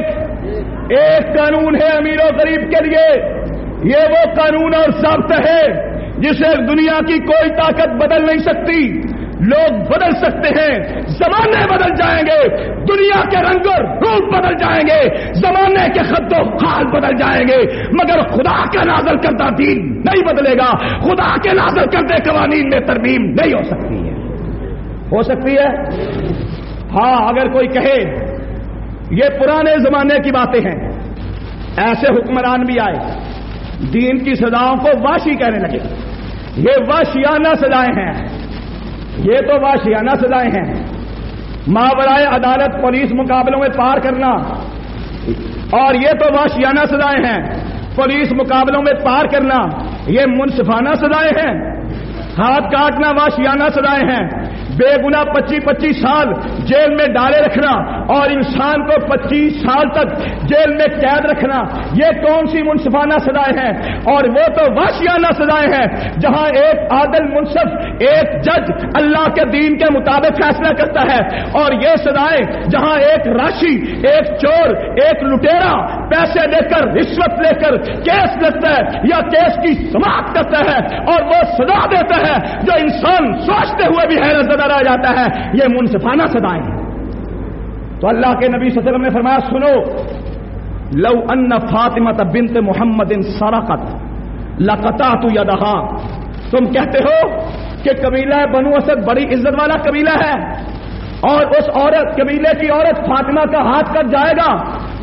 ایک قانون ہے امیر اور غریب کے لیے۔ یہ وہ قانون اور ضابطہ ہے جسے دنیا کی کوئی طاقت بدل نہیں سکتی۔ لوگ بدل سکتے ہیں، زمانے بدل جائیں گے، دنیا کے رنگ اور روپ بدل جائیں گے، زمانے کے خط و خال بدل جائیں گے، مگر خدا کا نازل کردہ دین نہیں بدلے گا، خدا کے نازل کردے قوانین میں ترمیم نہیں ہو سکتی ہے۔ ہو سکتی ہے؟ ہاں، اگر کوئی کہے یہ پرانے زمانے کی باتیں ہیں، ایسے حکمران بھی آئے دین کی سزاؤں کو واشی کہنے لگے، یہ واشیانہ سزائیں ہیں، یہ تو واشیانہ سزائیں ہیں، ماورائے عدالت پولیس مقابلوں میں پار کرنا، اور یہ تو واشیانہ سزائیں ہیں، پولیس مقابلوں میں پار کرنا، یہ منصفانہ سزائیں ہیں، ہاتھ کاٹنا واشیانہ سزائیں ہیں، بے گناہ 25-25 سال جیل میں ڈالے رکھنا اور انسان کو 25 سال تک جیل میں قید رکھنا، یہ کون سی منصفانہ سزائیں ہیں؟ اور وہ تو وحشیانہ سزائیں ہیں جہاں ایک عادل منصف، ایک جج اللہ کے دین کے مطابق فیصلہ کرتا ہے، اور یہ سزائیں جہاں ایک راشی، ایک چور، ایک لٹیرا پیسے لے کر، رشوت لے کر کیس لڑتا ہے یا کیس کی سماعت کرتا ہے اور وہ سزا دیتا ہے جو انسان سوچتے ہوئے بھی حیرت زدہ رہ جاتا ہے، یہ منصفانہ سزائیں ہیں۔ تو اللہ کے نبی صلی اللہ علیہ وسلم نے فرمایا سنو، لو ان فاطمہ بنت محمد سرقت لقطعت یدہا، تم کہتے ہو کہ قبیلہ بنو اسد بڑی عزت والا قبیلہ ہے اور اس عورت، قبیلے کی عورت فاطمہ کا ہاتھ کٹ جائے گا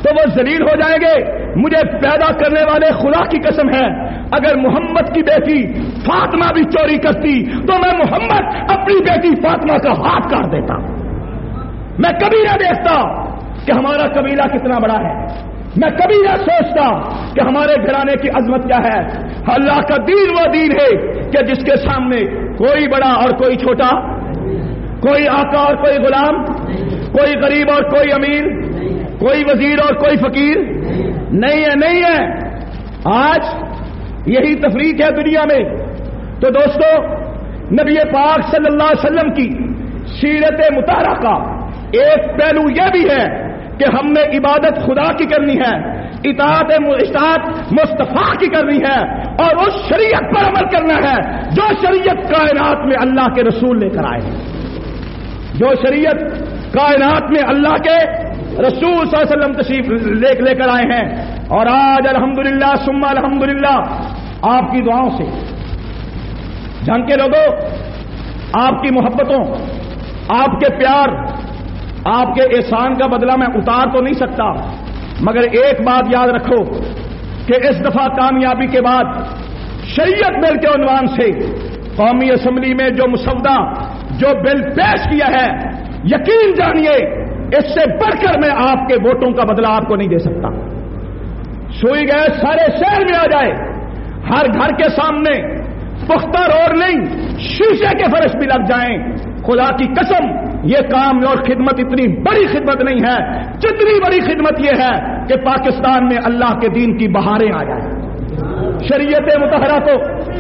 تو وہ ذلیل ہو جائیں گے. مجھے پیدا کرنے والے خدا کی قسم ہے، اگر محمد کی بیٹی فاطمہ بھی چوری کرتی تو میں محمد اپنی بیٹی فاطمہ کا ہاتھ کاٹ دیتا. میں کبھی نہ دیکھتا کہ ہمارا قبیلہ کتنا بڑا ہے، میں کبھی نہ سوچتا کہ ہمارے گھرانے کی عظمت کیا ہے. اللہ کا دین وہ دین ہے کہ جس کے سامنے کوئی بڑا اور کوئی چھوٹا، کوئی آقا اور کوئی غلام، کوئی غریب اور کوئی امیر، کوئی وزیر اور کوئی فقیر نہیں ہے. آج یہی تفریق ہے دنیا میں. تو دوستو، نبی پاک صلی اللہ علیہ وسلم کی سیرت مطہرہ کا ایک پہلو یہ بھی ہے کہ ہم نے عبادت خدا کی کرنی ہے، اطاعت مصطفیٰ کی کرنی ہے، اور اس شریعت پر عمل کرنا ہے جو شریعت کائنات میں اللہ کے رسول لے کر آئے ہیں، جو شریعت کائنات میں اللہ کے رسول صلی اللہ علیہ وسلم تشریف لے کر آئے ہیں. اور آج الحمدللہ ثم الحمدللہ آپ کی دعاؤں سے جنگ کے لوگوں، آپ کی محبتوں، آپ کے پیار، آپ کے احسان کا بدلہ میں اتار تو نہیں سکتا، مگر ایک بات یاد رکھو کہ اس دفعہ کامیابی کے بعد شریعت بل کے عنوان سے قومی اسمبلی میں جو مسودہ، جو بل پیش کیا ہے، یقین جانیے اس سے بڑھ کر میں آپ کے ووٹوں کا بدلہ آپ کو نہیں دے سکتا. سوئی گئے سارے شہر میں آ جائے، ہر گھر کے سامنے پختہ روڈ نہیں، شیشے کے فرش بھی لگ جائیں. خدا کی قسم یہ کام اور خدمت اتنی بڑی خدمت نہیں ہے جتنی بڑی خدمت یہ ہے کہ پاکستان میں اللہ کے دین کی بہاریں آ جائیں. شریعت مطہرہ کو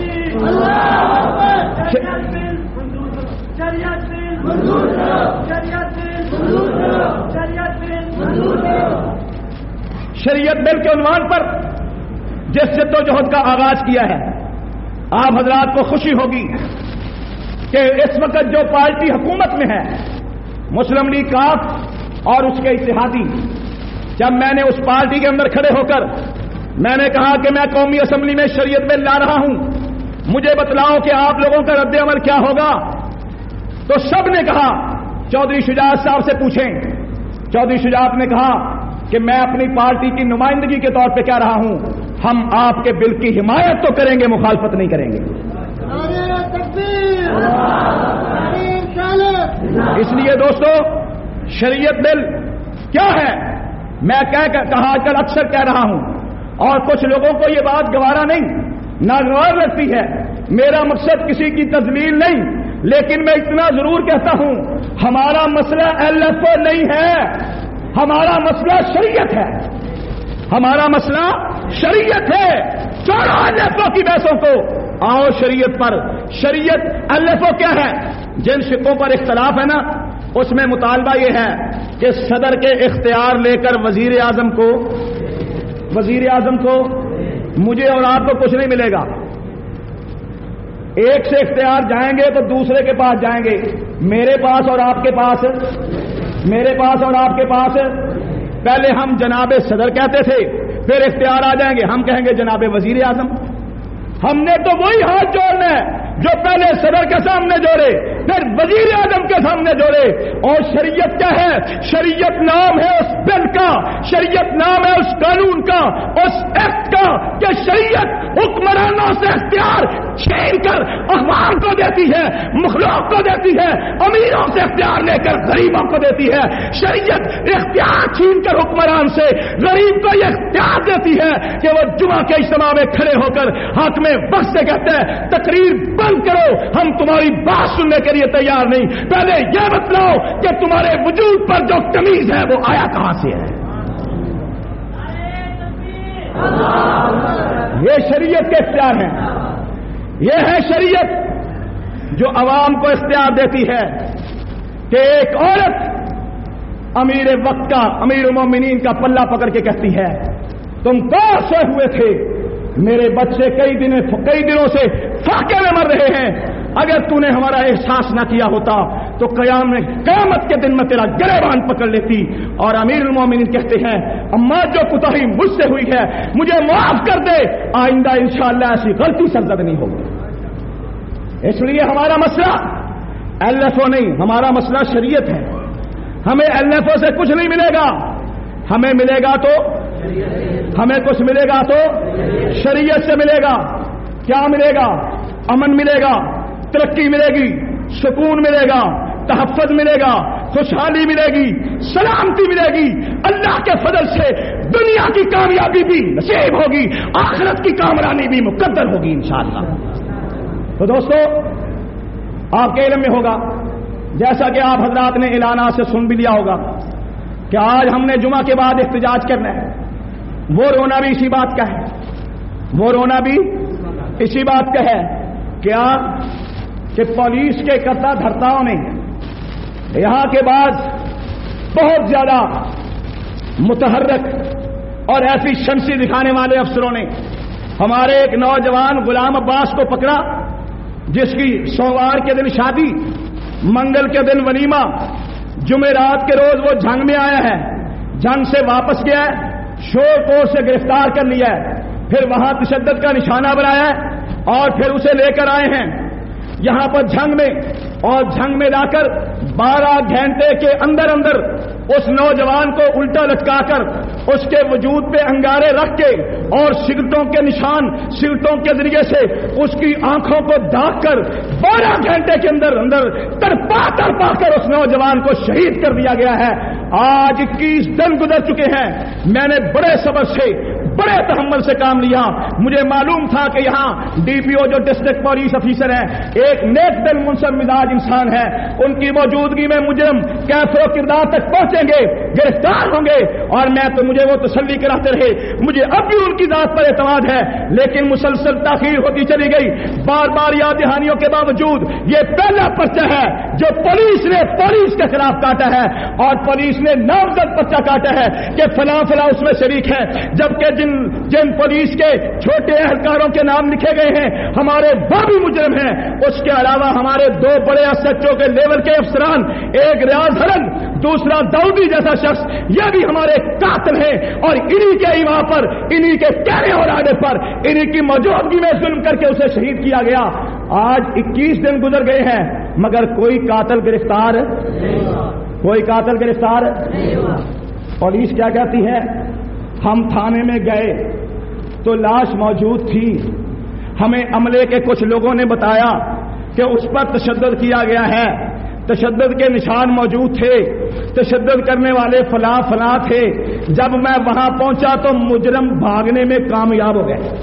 شریعت بل کے عنوان پر جس جدوجہد کا آغاز کیا ہے، آپ حضرات کو خوشی ہوگی کہ اس وقت جو پارٹی حکومت میں ہے مسلم لیگ کاف اور اس کے اتحادی، جب میں نے اس پارٹی کے اندر کھڑے ہو کر میں نے کہا کہ میں قومی اسمبلی میں شریعت بل لا رہا ہوں، مجھے بتلاؤ کہ آپ لوگوں کا رد عمل کیا ہوگا، تو سب نے کہا، چودھری شجاعت صاحب سے پوچھیں. چودھری شجاعت نے کہا کہ میں اپنی پارٹی کی نمائندگی کے طور پہ کہہ رہا ہوں، ہم آپ کے بل کی حمایت تو کریں گے، مخالفت نہیں کریں گے. اس لیے دوستو، شریعت بل کیا ہے میں کہا کل اکثر کہہ رہا ہوں، اور کچھ لوگوں کو یہ بات گوارا نہیں، ناگوار لگتی ہے. میرا مقصد کسی کی تذلیل نہیں، لیکن میں اتنا ضرور کہتا ہوں، ہمارا مسئلہ LFO نہیں ہے، ہمارا مسئلہ شریعت ہے. ہمارا مسئلہ شریعت ہے. چھوڑو LFO کی بحثوں کو، آؤ شریعت پر. شریعت LFO کیا ہے؟ جن شقوں پر اختلاف ہے نا، اس میں مطالبہ یہ ہے کہ صدر کے اختیار لے کر وزیر اعظم کو مجھے اور آپ کو کچھ نہیں ملے گا. ایک سے اختیار جائیں گے تو دوسرے کے پاس جائیں گے. میرے پاس اور آپ کے پاس پہلے ہم جناب صدر کہتے تھے، پھر اختیار آ جائیں گے ہم کہیں گے جناب وزیر اعظم. ہم نے تو وہی ہاتھ جوڑنا ہے جو پہلے صدر کے سامنے جوڑے، پھر وزیر اعظم کے سامنے جوڑے. اور شریعت کیا ہے؟ شریعت نام ہے اس بل کا، شریعت نام ہے اس قانون کا، اس ایکٹ کا کہ شریعت حکمرانوں سے اختیار چھین کر اخبار کو دیتی ہے، مخلوق کو دیتی ہے، امیروں سے اختیار لے کر غریبوں کو دیتی ہے. شریعت اختیار چھین کر حکمران سے غریب کو یہ اختیار دیتی ہے کہ وہ جمعہ کے اجتماع میں کھڑے ہو کر حاکم وقت سے کہتے ہیں تقریر بند کرو، ہم تمہاری بات سننے کے لیے تیار نہیں، پہلے یہ بتلاؤ کہ تمہارے وجود پر جو تمیز ہے وہ آیا کہاں سے ہے. یہ شریعت کے اختیار ہیں. یہ ہے شریعت جو عوام کو اختیار دیتی ہے کہ ایک عورت امیر وقت کا، امیر المومنین کا پلہ پکڑ کے کہتی ہے تم کہاں سوئے ہوئے تھے، میرے بچے کئی دنوں سے فاقے میں مر رہے ہیں، اگر تو نے ہمارا احساس نہ کیا ہوتا تو قیامت کے دن میں تیرا گریبان پکڑ لیتی. اور امیر المومنین کہتے ہیں اماں جو کوتاہی مجھ سے ہوئی ہے مجھے معاف کر دے، آئندہ انشاءاللہ ایسی غلطی سرزد نہیں ہوگی. اس لیے ہمارا مسئلہ LFO نہیں، ہمارا مسئلہ شریعت ہے. ہمیں LFO سے کچھ نہیں ملے گا. ہمیں ملے گا تو ہمیں کچھ ملے گا تو شریعت سے ملے گا. کیا ملے گا؟ امن ملے گا، ترقی ملے گی، سکون ملے گا، تحفظ ملے گا، خوشحالی ملے گی، سلامتی ملے گی. اللہ کے فضل سے دنیا کی کامیابی بھی نصیب ہوگی، آخرت کی کامرانی بھی مقدر ہوگی انشاءاللہ. تو دوستو، آپ کے علم میں ہوگا، جیسا کہ آپ حضرات نے اعلانات سے سن بھی لیا ہوگا کہ آج ہم نے جمعہ کے بعد احتجاج کرنا ہے. وہ رونا بھی اسی بات کا ہے، وہ رونا بھی اسی بات کا ہے. کیا کہ پولیس کے کرتا دھرتاؤں نے یہاں کے بعد بہت زیادہ متحرک اور ایسی شمسی دکھانے والے افسروں نے ہمارے ایک نوجوان غلام عباس کو پکڑا، جس کی سوموار کے دن شادی، منگل کے دن ولیمہ، جمعرات کے روز وہ جھنگ میں آیا ہے، جھنگ سے واپس گیا ہے، شور کور سے گرفتار کر لیا ہے، پھر وہاں تشدد کا نشانہ بنایا ہے اور پھر اسے لے کر آئے ہیں یہاں پر جھنگ میں، اور جھنگ میں لا کر 12 گھنٹے کے اندر اندر اس نوجوان کو الٹا لٹکا کر اس کے وجود پہ انگارے رکھ کے اور سگریٹوں کے نشان، سگریٹوں کے ذریعے سے اس کی آنکھوں کو داغ کر 12 گھنٹے کے اندر اندر تڑپا کر اس نوجوان کو شہید کر دیا گیا ہے. آج 21 دن گزر چکے ہیں. میں نے بڑے صبر سے، بڑے تحمل سے کام لیا. مجھے معلوم تھا کہ یہاں ڈی پی او جو ڈسٹرکٹ پولیس افیسر ہیں ایک نیک دل منصف مزاج انسان ہے، ان کی موجودگی میں مجرم کیف و کردار تک پہنچیں گے، گرفتار ہوں گے. اور میں تو مجھے وہ تسلی کراتے رہے، مجھے اب بھی ان کی ذات پر اعتماد ہے، لیکن مسلسل تاخیر ہوتی چلی گئی. بار بار یاد دہانیوں کے باوجود یہ پہلا پرچہ ہے جو پولیس نے پولیس کے خلاف کاٹا ہے، اور پولیس نے نامزد پرچہ کاٹا ہے کہ فلاں فلاں اس میں شریک ہے، جبکہ جن پولیس کے چھوٹے اہلکاروں کے نام لکھے گئے ہیں ہمارے وہ بھی مجرم ہیں. اس کے علاوہ ہمارے 2 بڑے ایس ایچ او کے لیول کے افسران، ایک ریاض ہرن، دوسرا داؤدی جیسا شخص، یہ بھی ہمارے قاتل ہیں، اور انہی کے ایوا پر، انہی کے کہنے اور آنے پر، انہی کی موجودگی میں ظلم کر کے اسے شہید کیا گیا. آج 21 دن گزر گئے ہیں مگر کوئی قاتل گرفتار، کوئی قاتل گرفتار. پولیس کیا کہتی ہے؟ ہم تھانے میں گئے تو لاش موجود تھی، ہمیں عملے کے کچھ لوگوں نے بتایا کہ اس پر تشدد کیا گیا ہے، تشدد کے نشان موجود تھے، تشدد کرنے والے فلاں فلاں تھے. جب میں وہاں پہنچا تو مجرم بھاگنے میں کامیاب ہو گئے،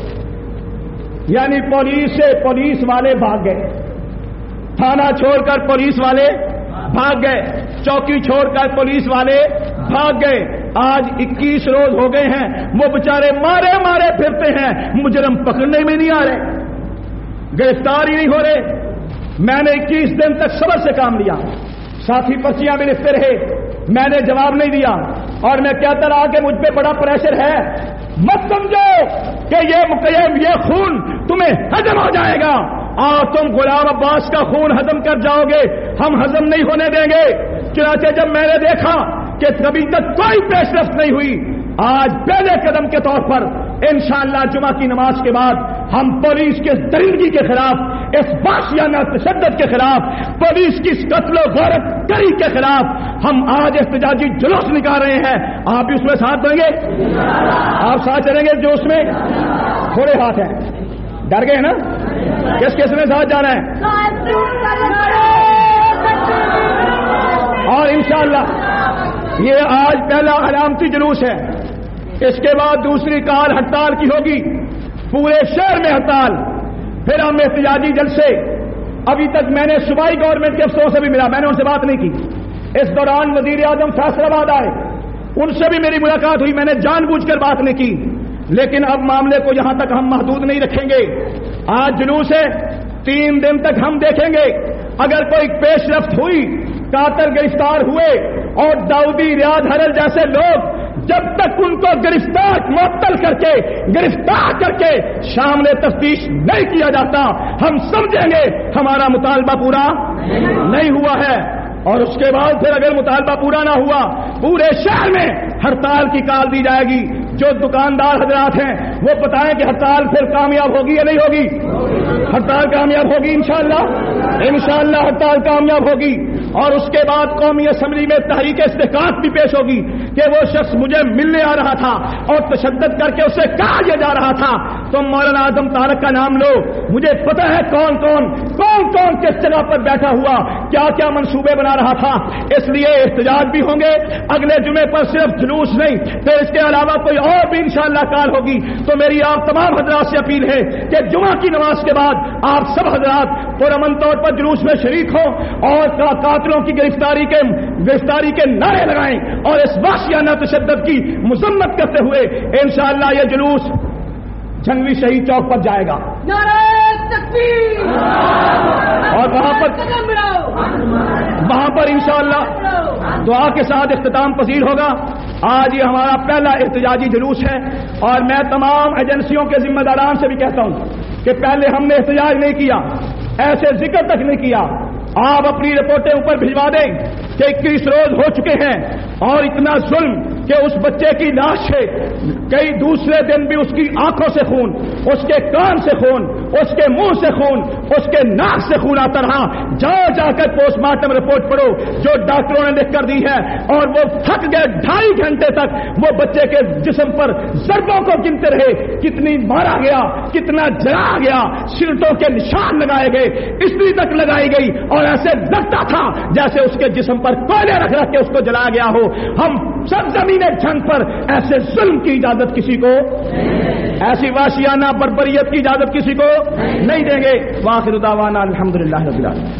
یعنی پولیس والے بھاگ گئے، تھانہ چھوڑ کر پولیس والے بھاگ گئے، چوکی چھوڑ کر پولیس والے بھاگ گئے. آج 21 روز ہو گئے ہیں، وہ بےچارے مارے مارے پھرتے ہیں، مجرم پکڑنے میں نہیں آ رہے، گرفتار ہی نہیں ہو رہے. میں نے 21 دن تک صبر سے کام لیا، ساتھی پرچیاں بھی لکھتے رہے، میں نے جواب نہیں دیا، اور میں کہتا رہا کہ مجھ پہ بڑا پریشر ہے. مت سمجھو کہ یہ خون تمہیں ہضم ہو جائے گا، اور تم غلام عباس کا خون ہضم کر جاؤ گے، ہم ہضم نہیں ہونے دیں گے. چنانچہ جب میں نے دیکھا کہ کبھی تک کوئی پیش رفت نہیں ہوئی، آج پہلے قدم کے طور پر انشاءاللہ جمعہ کی نماز کے بعد ہم پولیس کے درندگی کے خلاف، اس وحشیانہ تشدد کے خلاف، پولیس کی قتل و غارت گری کے خلاف ہم آج احتجاجی جلوس نکال رہے ہیں. آپ بھی اس میں ساتھ دیں گے؟ آپ ساتھ چلیں گے جلوس میں؟ تھوڑے ہاتھ ہیں، ڈر گئے نا؟ کس کس میں ساتھ جانا ہے؟ اور انشاءاللہ یہ آج پہلا علامتی جلوس ہے، اس کے بعد دوسری کال ہڑتال کی ہوگی، پورے شہر میں ہڑتال، پھر ہم احتجاجی جلسے. ابھی تک میں نے صوبائی گورنمنٹ کے افسروں سے بھی ملا، میں نے ان سے بات نہیں کی. اس دوران وزیر اعظم فیصل آباد آئے، ان سے بھی میری ملاقات ہوئی، میں نے جان بوجھ کر بات نہیں کی. لیکن اب معاملے کو یہاں تک ہم محدود نہیں رکھیں گے. آج جلوس ہے، 3 دن تک ہم دیکھیں گے اگر کوئی پیش رفت ہوئی، قاتل گرفتار ہوئے، اور داؤدی، ریاض ہرل جیسے لوگ جب تک ان کو معطل کر کے، گرفتار کر کے شامل تفتیش نہیں کیا جاتا، ہم سمجھیں گے ہمارا مطالبہ پورا نہیں ہوا ہے. اور اس کے بعد پھر اگر مطالبہ پورا نہ ہوا، پورے شہر میں ہڑتال کی کال دی جائے گی. جو دکاندار حضرات ہیں وہ بتائیں کہ ہڑتال پھر کامیاب ہوگی یا نہیں ہوگی؟ ہڑتال کامیاب ہوگی انشاءاللہ، انشاءاللہ ہڑتال کامیاب ہوگی. اور اس کے بعد قومی اسمبلی میں تحریک استحقاق بھی پیش ہوگی کہ وہ شخص مجھے ملنے آ رہا تھا اور تشدد کر کے اسے کہا یہ جا رہا تھا تم مولانا اعظم طارق کا نام لو، مجھے پتہ ہے کون کون کس جگہ پر بیٹھا ہوا کیا کیا منصوبے بنا رہا تھا۔ اس لیے احتجاج بھی ہوں گے اگلے جمعے پر، صرف جلوس نہیں، پھر اس کے علاوہ کوئی اور بھی انشاءاللہ کال ہوگی۔ تو میری آپ تمام حضرات سے اپیل ہے کہ جمعہ کی نماز کے بعد آپ سب حضرات پرامن طور پر جلوس میں شریک ہوں اور قاتلوں کی گرفتاری کے نعرے لگائیں اور اس وحشیانہ تشدد کی مذمت کرتے ہوئے انشاءاللہ یہ جلوس جھنگوی شہید چوک پر جائے گا اور وہاں پر انشاءاللہ دعا کے ساتھ اختتام پذیر ہوگا۔ آج یہ ہمارا پہلا احتجاجی جلوس ہے اور میں تمام ایجنسیوں کے ذمہ داران سے بھی کہتا ہوں کہ پہلے ہم نے احتجاج نہیں کیا، ایسے ذکر تک نہیں کیا، آپ اپنی رپورٹیں اوپر بھجوا دیں کہ 21 روز ہو چکے ہیں اور اتنا ظلم کہ اس بچے کی لاش ہے، کئی دوسرے دن بھی اس کی آنکھوں سے خون، اس کے کان سے خون، اس کے منہ سے خون، اس کے ناک سے خون آتا رہا۔ جا کر پوسٹ مارٹم رپورٹ پڑھو جو ڈاکٹروں نے لکھ کر دی ہے، اور وہ تھک گئے 2.5 گھنٹے تک وہ بچے کے جسم پر ضربوں کو گنتے رہے، کتنی مارا گیا، کتنا جلا گیا، سیٹوں کے نشان لگائے گئے، استری تک لگائی گئی اور ایسے لگتا تھا جیسے اس کے جسم پر کوئلے رکھ کے اس کو جلایا گیا ہو۔ ہم سب زمین جنگ پر ایسے ظلم کی اجازت کسی کو، ایسی وحشیانہ بربریت کی اجازت کسی کو نہیں دیں گے۔ وآخر دعوانا الحمدللہ رب العالمین۔